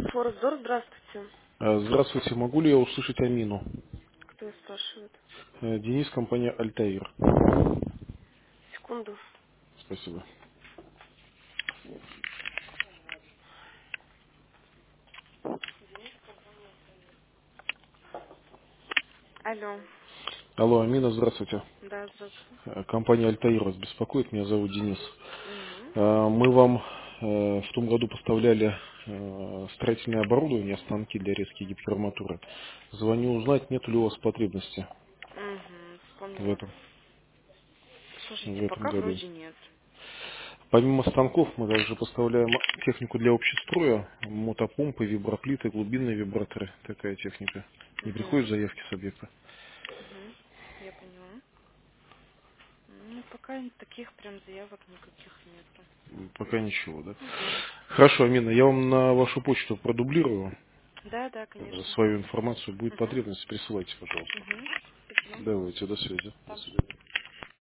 Форекс-Дор, здравствуйте. Здравствуйте, могу ли я услышать Амину? Кто спрашивает? Денис, компания Альтаир. Секунду. Спасибо. Алло. Алло, Амина, здравствуйте. Да, здравствуйте. Компания Альтаир вас беспокоит, меня зовут Денис. Мгм. Мы вам в том году поставляли строительное оборудование, станки для резки гипоарматуры. Звоню узнать, нет ли у вас потребности Угу, в вспомнила. этом, в Слушайте, этом пока году. вроде нет. Помимо станков мы также поставляем технику для общестроя, мотопомпы, виброплиты, глубинные вибраторы. Такая техника. Не приходят Угу. заявки с объекта? Угу. Я поняла. Ну, пока таких прям заявок никаких нету. Пока ничего, да? Угу. Хорошо, Амина, я вам на вашу почту продублирую Да, да, конечно. свою информацию. Будет Угу. потребность, присылайте, пожалуйста. Угу. Спасибо. Давайте, до связи. До Да. свидания.